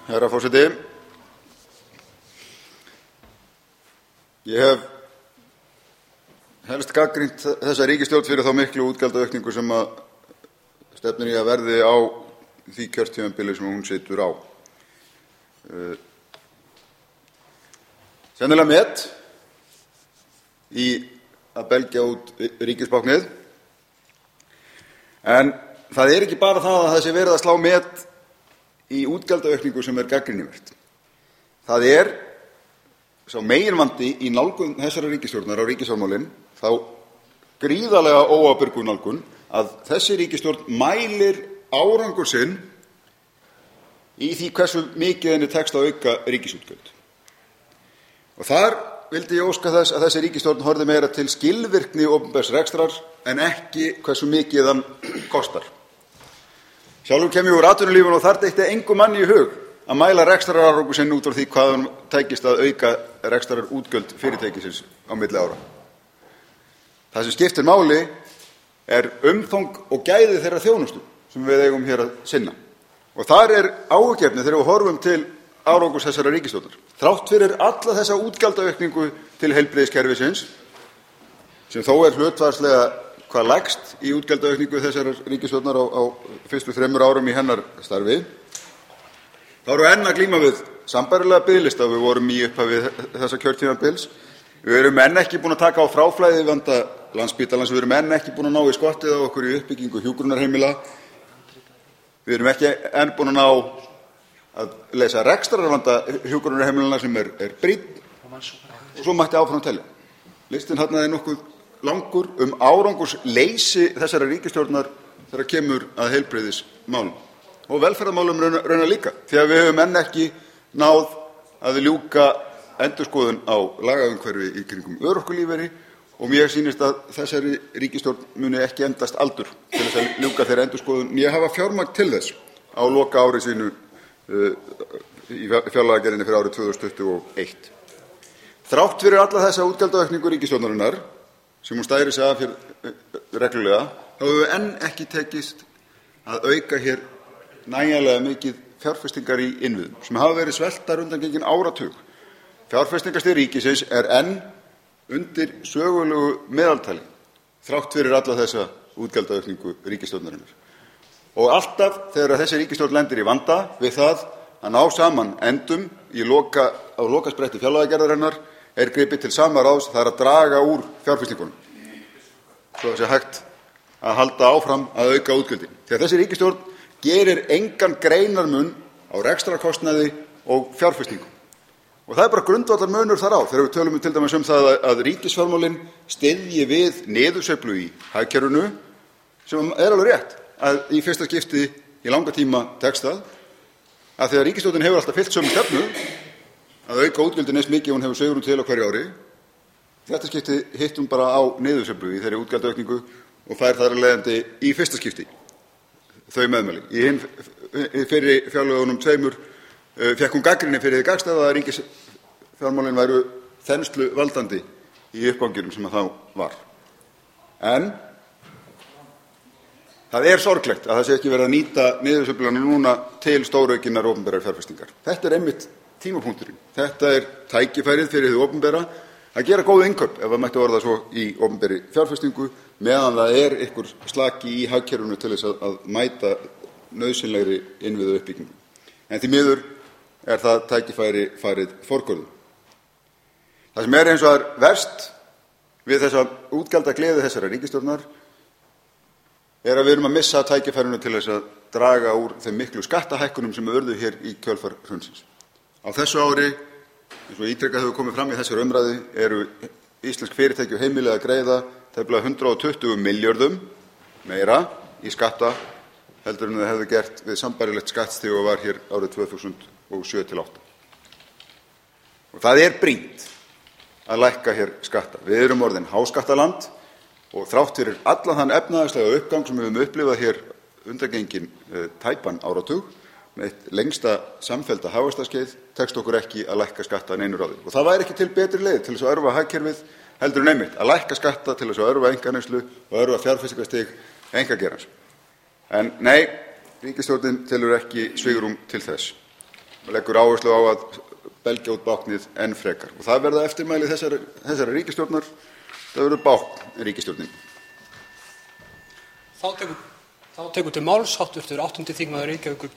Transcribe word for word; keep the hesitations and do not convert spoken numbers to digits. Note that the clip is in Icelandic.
herra forseti. Ég hef helst gagnrýnt þessa ríkisstjórn fyrir þá miklu útgjaldaaukningu sem að stefnir í að verði á því kjörtímabili sem hún situr á. Sennilega met í að belgja út ríkisbáknið, en það er ekki bara það að það sé verið að slá met í útgjaldaaukningu sem er gagnrýnivert. Það er sá meginvandi í nálgun þessara ríkisstjórnar á ríkisfjármálin, þá gríðarlega óábyrgu nálgun, að þessi ríkisstjórn mælir árangur sinn í því hversu mikið henni tekst að auka ríkisútgjöld. Og þar vildi ég óska þess að þessi ríkisstjórn horfði meira til skilvirkni opinbers rekstrar en ekki hversu mikið hann kostar. Sjálfur kem ég úr atvinnulífinu og þar deytti engum manni í hug að mæla rekstrarárangur sinn út frá því hvað hann tækist að auka rekstrarútgjöld fyrirtækisins á milli ára. Það sem skiptir máli er umfang og gæði þeirra þjónustu sem við eigum hér að sinna. Og þar er áhyggjuefni þegar við horfum til árangurs þessara ríkisstjórnar. Þrátt fyrir alla þessa útgjaldaaukningu til heilbrigðiskerfisins, sem þó er hlutfallslega hvað lægst í útgjaldaaukningu þessarar ríkisstjórnar á, á fyrstu þremur árum í hennar starfi, þá erum við enn að glíma við sambærilega biðlista við vorum í upphafi þessa kjörtímabils. Við erum enn ekki búin að taka á fráflæði vanda Landspítalans, við erum enn ekki búin að ná í skottið á okkur í uppbyggingu hjúkrunarheimila. Við erum ekki enn búin að ná að leysa rekstrarvanda hjúkrunarheimilana sem er, er brýnn, og svo mætti áfram telja. Listinn þarna er nokkuð langur um árangursleysi þessara ríkisstjórnar þegar kemur að heilbrigðismálum og velferðarmálum raunar líka, því að við höfum enn ekki náð að ljúka endurskoðun á lagaumhverfi í kringum örorkulífeyri, og mér sýnist að þessari ríkisstjórn muni ekki endast aldur til þess að ljúka þeirra endurskoðun. Ég hafa fjármagn til þess á loka ári sínu uh, í fjárlagagerðinni fyrir árið tvö þúsund tuttugu og eitt. Þrátt fyrir alla þessa útgjaldaaukningu ríkisstjórnarinnar sem hún stærir sig af hér reglulega, þá hefur enn ekki tekist að auka hér nægjanlega mikið fjárfestingar í innviðum sem hafa verið sveltar undangengin áratug. Fjárfestingastig ríkisins er enn undir sögulegu meðaltali þrátt fyrir alla þessa útgjaldaaukningu ríkisstjórnarinnar. Og alltaf þegar þessi ríkisstjórn lendir í vanda við það að ná saman endum í loka, á lokaspretti fjárlagagerðarinnar er gripið til sama ráðs, það er að draga úr fjárfestingunum svo að sé hægt að halda áfram að auka útgjöldin. Þegar þessi ríkisstjórn gerir engan greinarmun á rekstrarkostnaði og fjárfestingu. Og það er bara grundvallar munur þar á þegar við tölum til dæmis um það að ríkisfjármálin styðji við niðursveiflu í hagkerfinu, sem er alveg rétt að í fyrsta skipti í langa tíma tekst það, að þegar ríkisstjórnin hefur alltaf fylgt sömu stefnu að auka útgjöldin eins mikið hún hefur svigrúm til á hverju ári, þetta skipti hitt hún bara á niðursveiflu í þeirri útgjaldaaukningu og fær þar af leiðandi í fyrsta skipti þau meðmæli. Í hinn fyrri fjárlögunum tveimur fekk hún gagnrýni fyrir því gagnstæða að ríkisfjármálin væru þenslu valdandi í uppganginum sem þá var. En það er sorglegt að það sé ekki verið að nýta niðursveifluna núna til stóraukinnar opinberar fjárfestingar. Þetta er einmitt tímapunkturinn. Þetta er tækifærið fyrir hið opinbera að gera góð innkaup, ef það mætti orða svo, í opinberri fjárfestingu, meðan það er einhver slaki í hagkerfinu til þess að, að mæta nauðsynlegri innviðu uppbyggingu. En því miður er það tækifæri farið forgörðum. Það sem er eins og er verst við þessa útgjaldagleði þessara ríkisstjórnar er að við erum að missa tækifærinu til þess að draga úr þeim miklu skattahækkunum sem urðu hér í kjölfar hrunsins. Á þessu ári, eins og ítrekað hefur komið fram í þessari umræðu, eru íslensk fyrirtæki og heimili að greiða tæplega hundrað og tuttugu milljörðum meira í skatta heldur en það hefði gert við sambærilegt skattstig og var hér árið tvö þúsund og sjö til átta. Og það er brýnt að lækka hér skatta. Við erum orðin háskattaland og þrátt fyrir allan þann efnahagslega uppgang sem við höfum upplifað hér undangengin tæpan áratug, með eitt lengsta samfellda hagvaxtarskeið, tekst okkur ekki að lækka skatta en einu ráði. Og það væri ekki til betri leið til þess að örva hagkerfið heldur en einmitt að lækka skatta til þess að örva einkaneyslu og örva fjárfestingarstig einkageirans. En nei, ríkisstjórnin telur ekki svigrúm til þess. og leggur áherslu á að belgja út báknið enn frekar. Og það verða eftirmæli þessari, þessari ríkisstjórnar, það verður bákn ríkisstjórnin. Þá tekur, þá tekur til máls háttvirtur áttundi þingmaður Reykjavíkur